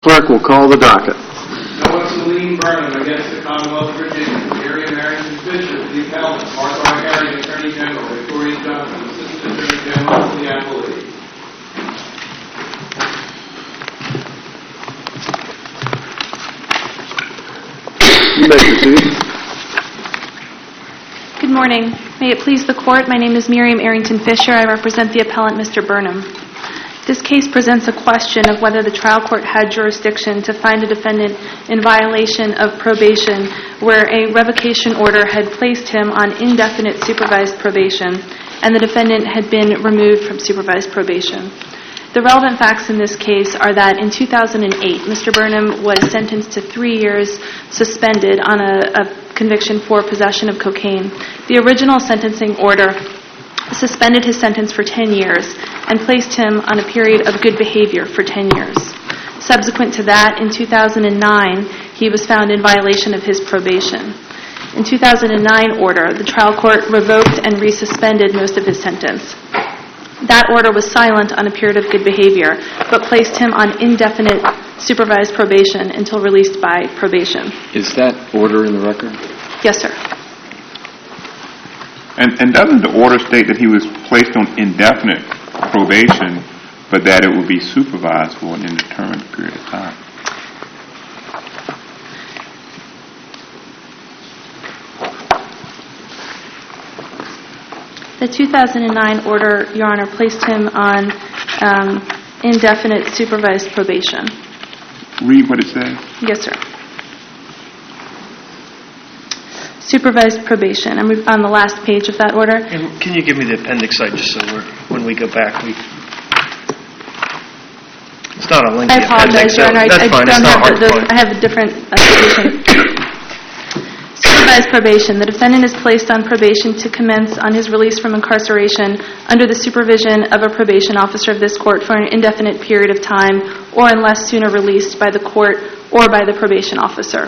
Clerk will call the docket. Noah Celine Burnham against the Commonwealth of Virginia. Miriam Arrington Fisher, the appellant. Martha R. Herring, Attorney General. Victoria Johnson, Assistant Attorney General for the appellate. You may proceed. Good morning. May it please the Court, my name is Miriam Arrington Fisher. I represent the appellant, Mr. Burnham. This case presents a question of whether the trial court had jurisdiction to find a defendant in violation of probation where a revocation order had placed him on indefinite supervised probation and the defendant had been removed from supervised probation. The relevant facts in this case are that in 2008, Mr. Burnham was sentenced to 3 years suspended on a conviction for possession of cocaine. The original sentencing order suspended his sentence for 10 years and placed him on a period of good behavior for 10 years. Subsequent to that, in 2009, he was found in violation of his probation. In 2009 order, the trial court revoked and resuspended most of his sentence. That order was silent on a period of good behavior, but placed him on indefinite supervised probation until released by probation. Is that order in the record? Yes, sir. And doesn't the order state that he was placed on indefinite probation, but that it would be supervised for an indeterminate period of time? The 2009 order, Your Honor, placed him on indefinite supervised probation. Read what it says. Yes, sir. Supervised probation. I'm on the last page of that order. And can you give me the appendix site just so when we go back, it's not a lengthy I apologize, appendix. Your Honor. That's fine. It's not hard to find. I have a different citation. Supervised probation. The defendant is placed on probation to commence on his release from incarceration under the supervision of a probation officer of this court for an indefinite period of time or unless sooner released by the court or by the probation officer.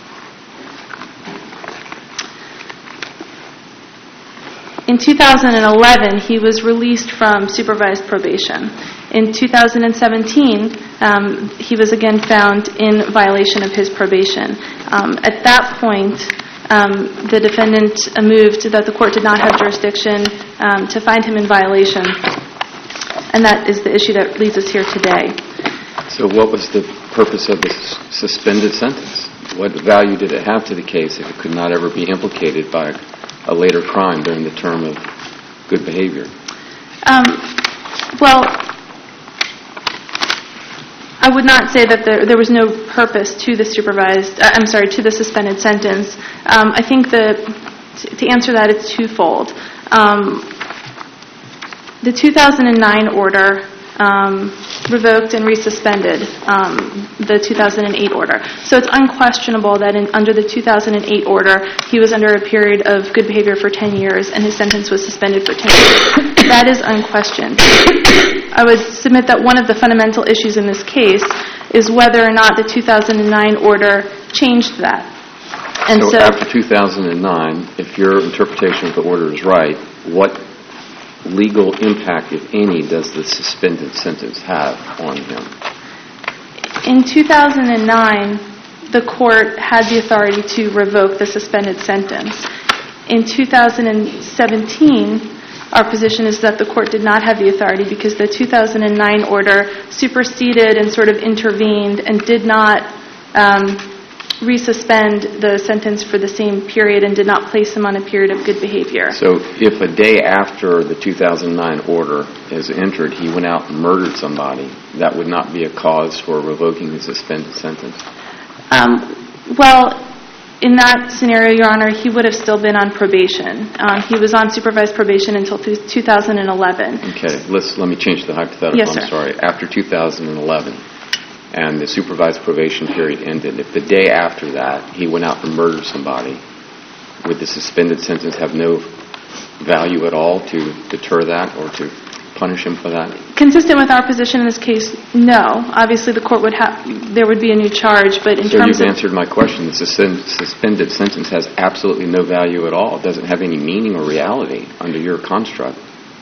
In 2011, he was released from supervised probation. In 2017, he was again found in violation of his probation. At that point, the defendant moved that the court did not have jurisdiction to find him in violation, and that is the issue that leads us here today. So what was the purpose of the suspended sentence? What value did it have to the case if it could not ever be implicated by a later crime during the term of good behavior? Well, I would not say that there was no purpose to the to the suspended sentence. I think to answer that, it's twofold. The 2009 order revoked and resuspended the 2008 order. So it's unquestionable that under the 2008 order, he was under a period of good behavior for 10 years and his sentence was suspended for 10 years. That is unquestioned. I would submit that one of the fundamental issues in this case is whether or not the 2009 order changed that. And so after 2009, if your interpretation of the order is right, what legal impact, if any, does the suspended sentence have on him? In 2009, the court had the authority to revoke the suspended sentence. In 2017, our position is that the court did not have the authority because the 2009 order superseded and sort of intervened and did not resuspend the sentence for the same period and did not place him on a period of good behavior. So if a day after the 2009 order is entered, he went out and murdered somebody, that would not be a cause for revoking the suspended sentence? Well, in that scenario, Your Honor, he would have still been on probation. He was on supervised probation until 2011. Okay, let me change the hypothetical. Yes, sir. I'm sorry. After 2011, and the supervised probation period ended, if the day after that he went out and murdered somebody, would the suspended sentence have no value at all to deter that or to punish him for that? Consistent with our position in this case, no. Obviously, the court there would be a new charge, but in terms of... So you've answered my question. The suspended sentence has absolutely no value at all. It doesn't have any meaning or reality under your construct.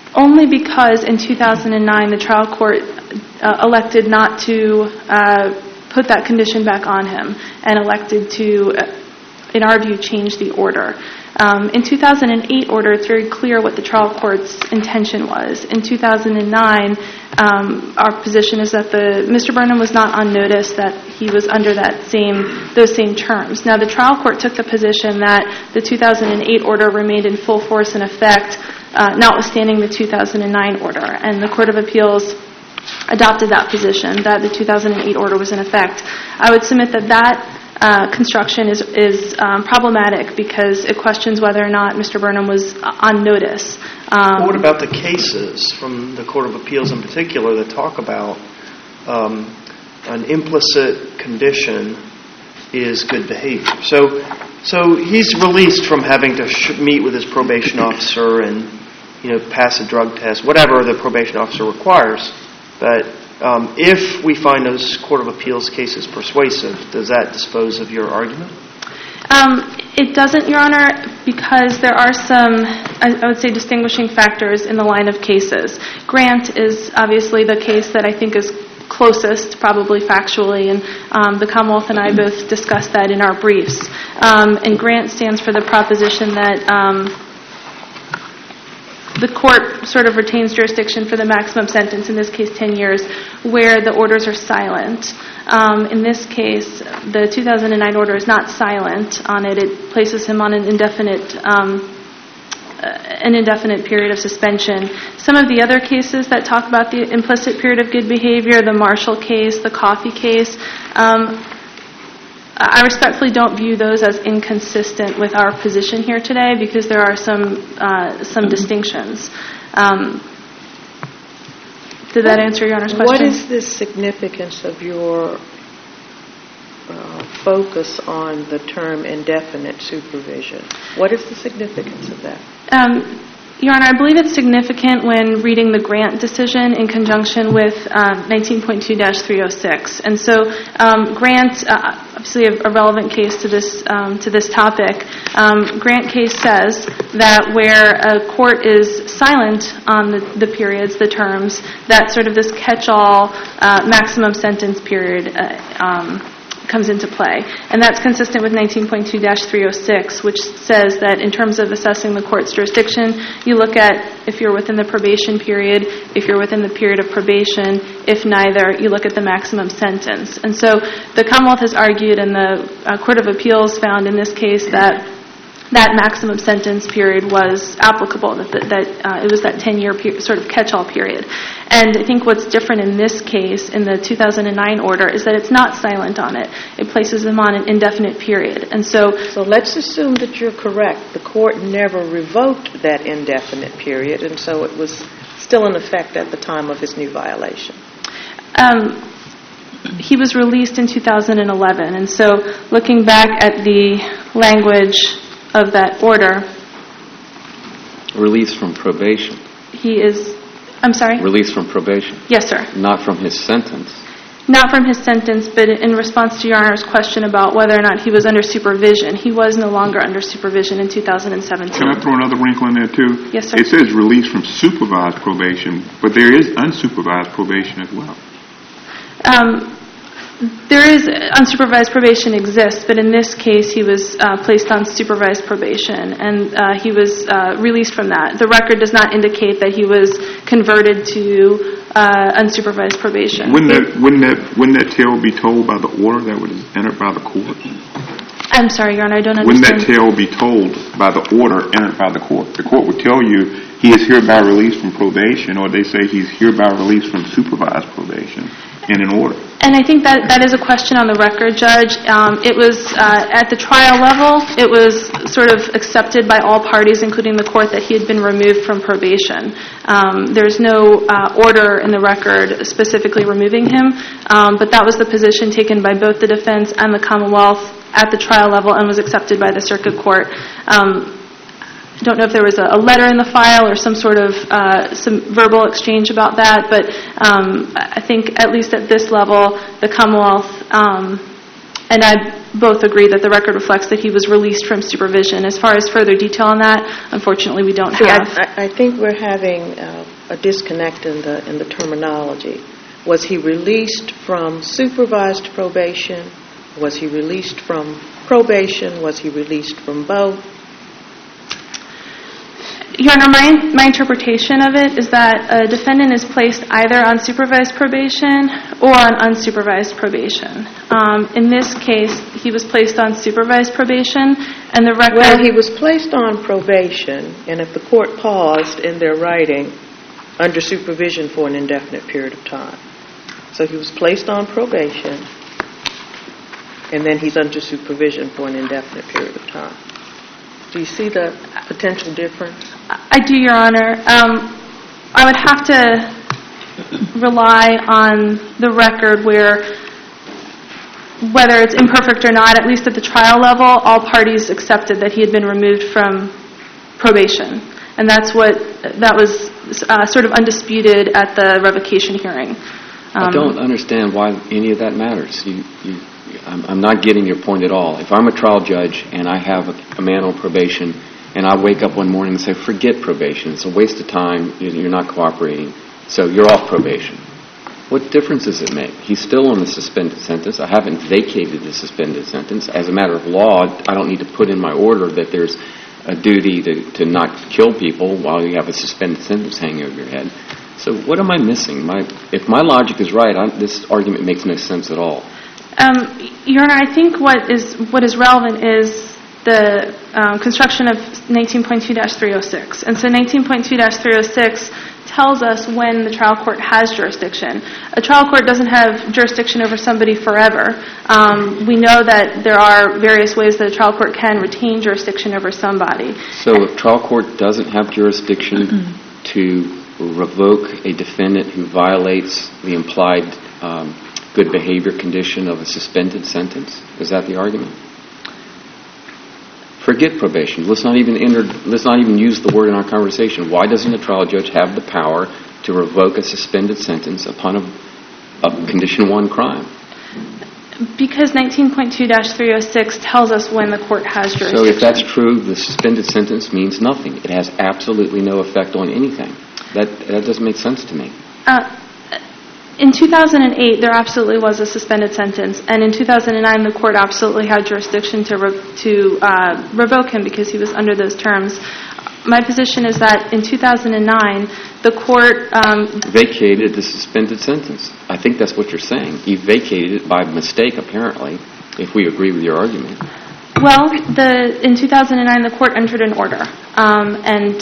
Only because in 2009 the trial court elected not to put that condition back on him and elected to, in our view, change the order. In 2008 order, it's very clear what the trial court's intention was. In 2009, our position is that Mr. Burnham was not on notice that he was under those same terms. Now, the trial court took the position that the 2008 order remained in full force and effect, notwithstanding the 2009 order, and the Court of Appeals adopted that position, that the 2008 order was in effect. I would submit that construction is problematic because it questions whether or not Mr. Burnham was on notice. What about the cases from the Court of Appeals in particular that talk about an implicit condition is good behavior? So he's released from having to meet with his probation officer and pass a drug test, whatever the probation officer requires. But if we find those Court of Appeals cases persuasive, does that dispose of your argument? It doesn't, Your Honor, because there are some, I would say, distinguishing factors in the line of cases. Grant is obviously the case that I think is closest, probably factually, and the Commonwealth and I both discussed that in our briefs. And Grant stands for the proposition that the court sort of retains jurisdiction for the maximum sentence, in this case 10 years, where the orders are silent. In this case, the 2009 order is not silent on it. It places him on an indefinite period of suspension. Some of the other cases that talk about the implicit period of good behavior, the Marshall case, the Coffey case, I respectfully don't view those as inconsistent with our position here today because there are some distinctions. Did that answer Your Honor's question? What is the significance of your focus on the term indefinite supervision? What is the significance of that? Your Honor, I believe it's significant when reading the Grant decision in conjunction with 19.2-306. And so Grant, obviously a relevant case to this topic, Grant case says that where a court is silent on the periods, the terms, that sort of this catch-all maximum sentence period comes into play. And that's consistent with 19.2-306, which says that in terms of assessing the court's jurisdiction, you look at if you're within the probation period, if you're within the period of probation, if neither, you look at the maximum sentence. And so the Commonwealth has argued and the Court of Appeals found in this case that maximum sentence period was applicable, that it was that 10-year sort of catch-all period. And I think what's different in this case, in the 2009 order, is that it's not silent on it. It places them on an indefinite period. And so let's assume that you're correct. The court never revoked that indefinite period, and so it was still in effect at the time of his new violation. He was released in 2011, and so looking back at the language of that order. Released from probation. I'm sorry? Released from probation. Yes, sir. Not from his sentence. Not from his sentence, but in response to Your Honor's question about whether or not he was under supervision. He was no longer under supervision in 2017. Can I throw another wrinkle in there, too? Yes, sir. It says released from supervised probation, but there is unsupervised probation as well. There is unsupervised probation exists, but in this case he was placed on supervised probation, and he was released from that. The record does not indicate that he was converted to unsupervised probation. Wouldn't that tale be told by the order that was entered by the court? I'm sorry, Your Honor, I don't Wouldn't understand. that tale be told by the order entered by the court? The court would tell you he is hereby released from probation, or they say he's hereby released from supervised probation in an order. And I think that is a question on the record, Judge. It was at the trial level, it was sort of accepted by all parties, including the court, that he had been removed from probation. There's no order in the record specifically removing him, but that was the position taken by both the defense and the Commonwealth at the trial level and was accepted by the circuit court. I don't know if there was a letter in the file or some sort of some verbal exchange about that, but I think at least at this level, the Commonwealth and I both agree that the record reflects that he was released from supervision. As far as further detail on that, unfortunately, we don't have. I think we're having a disconnect in the terminology. Was he released from supervised probation? Was he released from probation? Was he released from both? Your Honor, my interpretation of it is that a defendant is placed either on supervised probation or on unsupervised probation. In this case, he was placed on supervised probation, and the record... Well, he was placed on probation, and if the court paused in their writing, under supervision for an indefinite period of time. So he was placed on probation, and then he's under supervision for an indefinite period of time. Do you see the potential difference? I do, Your Honor. I would have to rely on the record where, whether it's imperfect or not, at least at the trial level, all parties accepted that he had been removed from probation. And that was sort of undisputed at the revocation hearing. I don't understand why any of that matters. I'm not getting your point at all. If I'm a trial judge and I have a man on probation and I wake up one morning and say, forget probation, it's a waste of time, you're not cooperating, so you're off probation. What difference does it make? He's still on the suspended sentence. I haven't vacated the suspended sentence. As a matter of law, I don't need to put in my order that there's a duty to not kill people while you have a suspended sentence hanging over your head. So what am I missing? If my logic is right, this argument makes no sense at all. Your Honor, I think what is relevant is the construction of 19.2-306. And so 19.2-306 tells us when the trial court has jurisdiction. A trial court doesn't have jurisdiction over somebody forever. We know that there are various ways that a trial court can retain jurisdiction over somebody. So if trial court doesn't have jurisdiction to revoke a defendant who violates the implied good behavior condition of a suspended sentence, is that the argument? Forget probation. Let's not even use the word in our conversation. Why doesn't a trial judge have the power to revoke a suspended sentence upon a Condition 1 crime? Because 19.2-306 tells us when the court has jurisdiction. So if that's true, the suspended sentence means nothing. It has absolutely no effect on anything. That doesn't make sense to me. In 2008, there absolutely was a suspended sentence, and in 2009, the court absolutely had jurisdiction to revoke him because he was under those terms. My position is that in 2009, the court vacated the suspended sentence. I think that's what you're saying. He vacated it by mistake, apparently, if we agree with your argument. Well, in 2009, the court entered an order, and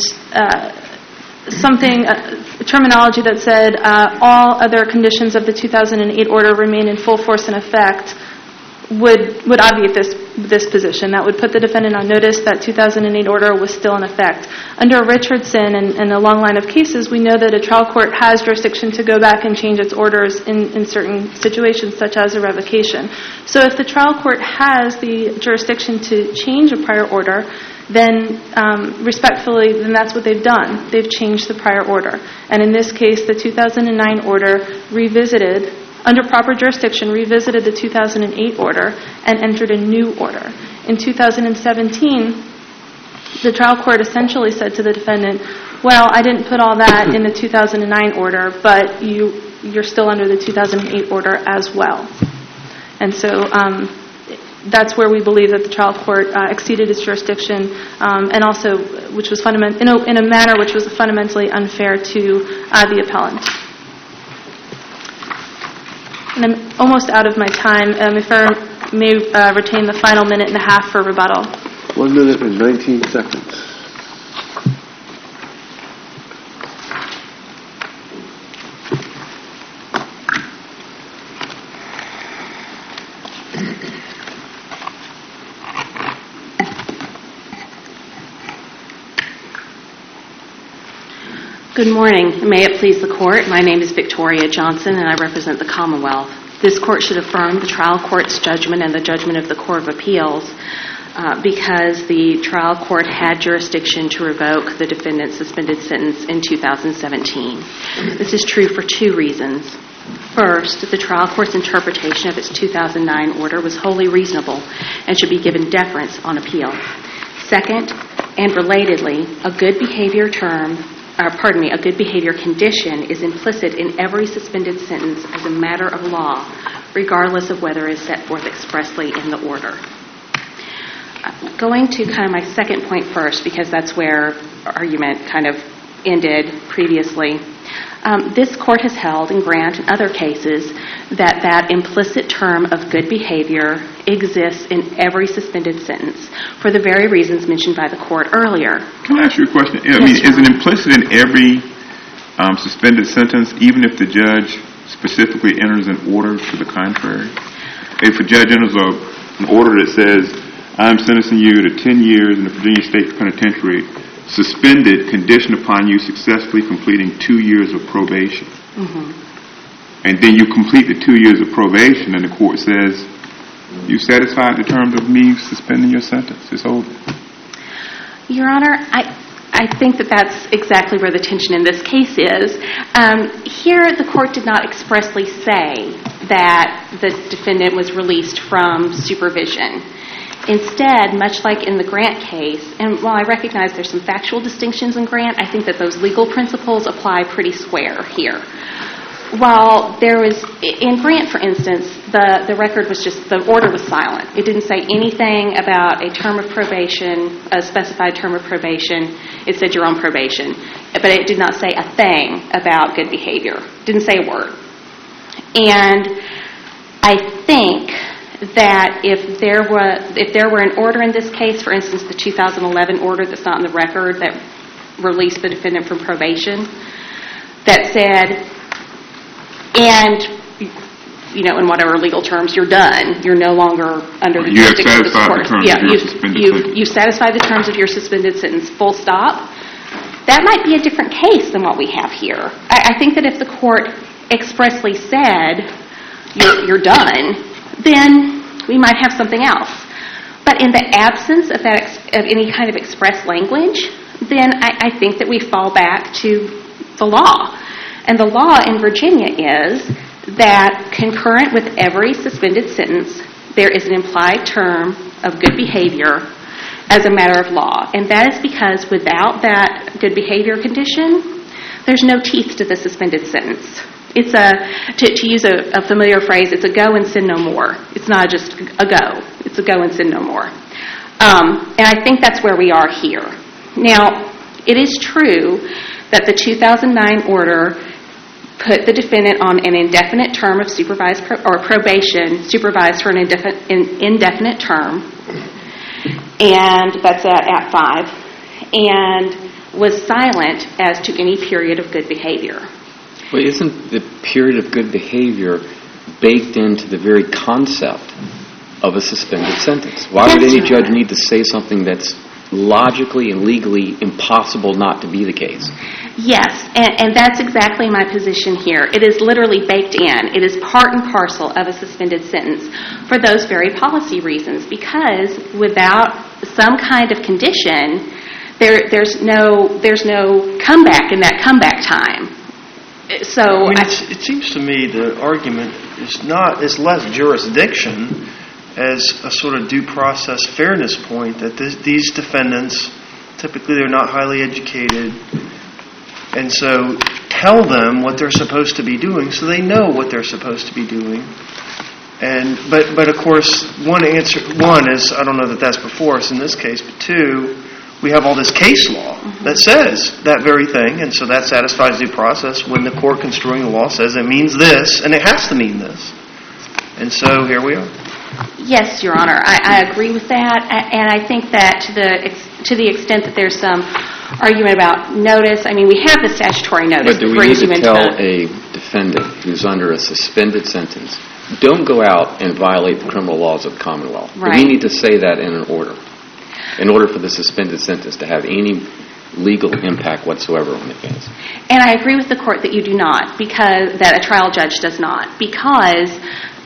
terminology that said all other conditions of the 2008 order remain in full force and effect would obviate this position. That would put the defendant on notice that 2008 order was still in effect. Under Richardson and a long line of cases, we know that a trial court has jurisdiction to go back and change its orders in certain situations, such as a revocation. So if the trial court has the jurisdiction to change a prior order, then respectfully, then that's what they've done. They've changed the prior order. And in this case, the 2009 order revisited, under proper jurisdiction, revisited the 2008 order and entered a new order. In 2017, the trial court essentially said to the defendant, well, I didn't put all that in the 2009 order, but you're still under the 2008 order as well. And so that's where we believe that the trial court exceeded its jurisdiction, and also, which was in a manner which was fundamentally unfair to the appellant. And I'm almost out of my time. If I may retain the final minute and a half for rebuttal. 1 minute and 19 seconds. Good morning. May it please the Court. My name is Victoria Johnson, and I represent the Commonwealth. This Court should affirm the trial court's judgment and the judgment of the Court of Appeals because the trial court had jurisdiction to revoke the defendant's suspended sentence in 2017. This is true for two reasons. First, the trial court's interpretation of its 2009 order was wholly reasonable and should be given deference on appeal. Second, and relatedly, a good behavior condition is implicit in every suspended sentence as a matter of law, regardless of whether it is set forth expressly in the order. Going to kind of my second point first, because that's where argument kind of ended previously. This court has held in Grant and other cases that implicit term of good behavior exists in every suspended sentence for the very reasons mentioned by the court earlier. Can I ask you a question? Is it implicit in every suspended sentence, even if the judge specifically enters an order to the contrary? If a judge enters an order that says, I'm sentencing you to 10 years in the Virginia State Penitentiary, suspended, conditioned upon you successfully completing 2 years of probation. Mm-hmm. And then you complete the 2 years of probation, and the court says, you satisfied the terms of me suspending your sentence. It's over. Your Honor, I think that's exactly where the tension in this case is. Here, the court did not expressly say that the defendant was released from supervision. Instead, much like in the Grant case, and while I recognize there's some factual distinctions in Grant, I think that those legal principles apply pretty square here. While there was, in Grant, for instance, the record was just, the order was silent. It didn't say anything about a term of probation, a specified term of probation. It said you're on probation. But it did not say a thing about good behavior. It didn't say a word. And I think that if there were an order in this case, for instance, the 2011 order that's not in the record that released the defendant from probation, that said, and, you know, in whatever legal terms, you're done. You're no longer under the jurisdiction of this court. You've satisfied the terms of your suspended sentence, full stop. That might be a different case than what we have here. I think that if the court expressly said, you're done, then we might have something else. But in the absence of any kind of express language, then I think that we fall back to the law. And the law in Virginia is that concurrent with every suspended sentence, there is an implied term of good behavior as a matter of law. And that is because without that good behavior condition, there's no teeth to the suspended sentence. It's to use a familiar phrase, it's a go and sin no more. It's not just a go. It's a go and sin no more. And I think that's where we are here. Now, it is true that the 2009 order put the defendant on an indefinite term of supervised probation, supervised for an indefinite term, and that's at 5, and was silent as to any period of good behavior. Well, isn't the period of good behavior baked into the very concept of a suspended sentence? Why would any judge need to say something that's logically and legally impossible not to be the case? Yes, and that's exactly my position here. It is literally baked in. It is part and parcel of a suspended sentence for those very policy reasons, because without some kind of condition, there's no comeback in that comeback time. So it seems to me the argument is less jurisdiction as a sort of due process fairness point, that these defendants, typically they're not highly educated, and so tell them what they're supposed to be doing so they know what they're supposed to be doing. And but of course, one is, I don't know that that's before us in this case, but two, we have all this case law that says that very thing, and so that satisfies due process when the court construing the law says it means this, and it has to mean this. And so here we are. Yes, Your Honor, I agree with that, and I think that to the extent that there's some argument about notice, I mean, we have the statutory notice. But do we need to tell a defendant who's under a suspended sentence, don't go out and violate the criminal laws of the Commonwealth? Right. Do we need to say that in an order, in order for the suspended sentence to have any legal impact whatsoever on the case? And I agree with the court that you do not, because that a trial judge does not, because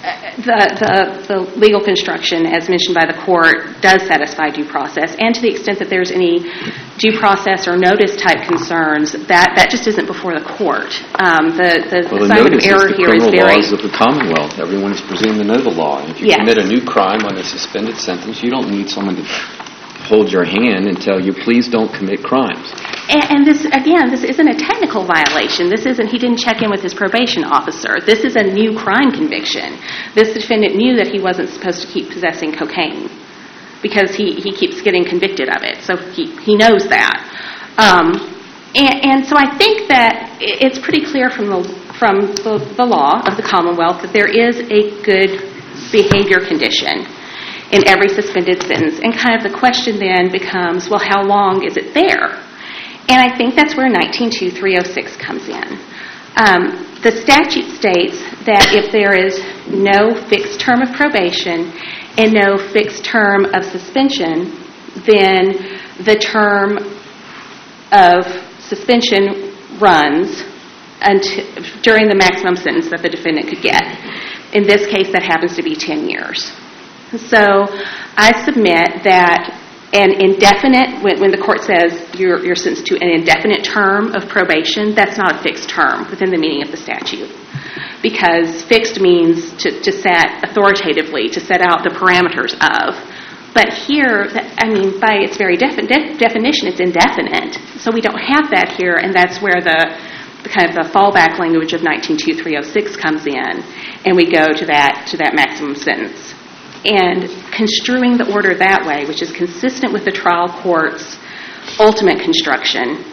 The legal construction, as mentioned by the court, does satisfy due process, and to the extent that there's any due process or notice type concerns, that just isn't before the court. The Well, the assignment of notice is error the here is criminal very... laws of the Commonwealth. Everyone is presumed to know the law. And if you Yes. commit a new crime on a suspended sentence, you don't need someone to hold your hand and tell you, please don't commit crimes. And this, again, this isn't a technical violation. He didn't check in with his probation officer. This is a new crime conviction. This defendant knew that he wasn't supposed to keep possessing cocaine because he keeps getting convicted of it. So he knows that. And so I think that it's pretty clear from the law of the Commonwealth that there is a good behavior condition in every suspended sentence. And kind of the question then becomes, well, how long is it there? And I think that's where 19-2306 comes in. The statute states that if there is no fixed term of probation and no fixed term of suspension, then the term of suspension runs during the maximum sentence that the defendant could get. In this case, that happens to be 10 years. So I submit that an indefinite, when the court says you're sentenced to an indefinite term of probation, that's not a fixed term within the meaning of the statute. Because fixed means to set authoritatively, to set out the parameters of. But here, by its very definition, it's indefinite. So we don't have that here, and that's where the kind of the fallback language of 19-2306 comes in, and we go to that maximum sentence. And construing the order that way, which is consistent with the trial court's ultimate construction,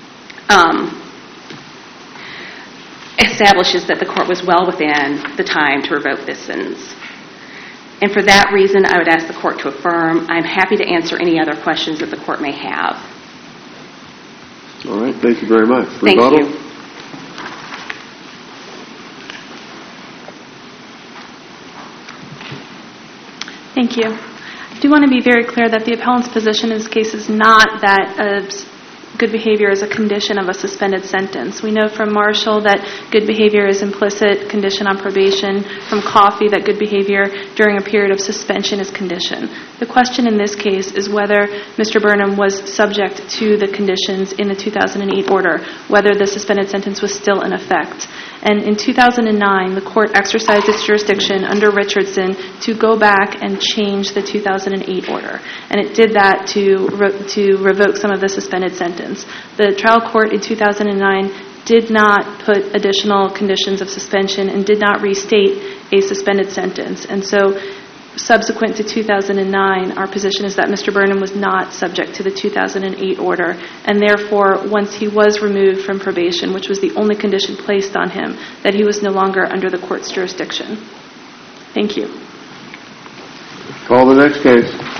establishes that the court was well within the time to revoke this sentence. And for that reason, I would ask the court to affirm. I'm happy to answer any other questions that the court may have. All right, thank you very much. Thank Rebuttal? you. Thank you. I do want to be very clear that the appellant's position in this case is not that good behavior is a condition of a suspended sentence. We know from Marshall that good behavior is implicit condition on probation, from Coffey that good behavior during a period of suspension is condition. The question in this case is whether Mr. Burnham was subject to the conditions in the 2008 order, whether the suspended sentence was still in effect. And in 2009, the court exercised its jurisdiction under Richardson to go back and change the 2008 order. And it did that to revoke some of the suspended sentence. The trial court in 2009 did not put additional conditions of suspension and did not restate a suspended sentence. And so subsequent to 2009, our position is that Mr. Burnham was not subject to the 2008 order, and therefore, once he was removed from probation, which was the only condition placed on him, that he was no longer under the court's jurisdiction. Thank you. Call the next case.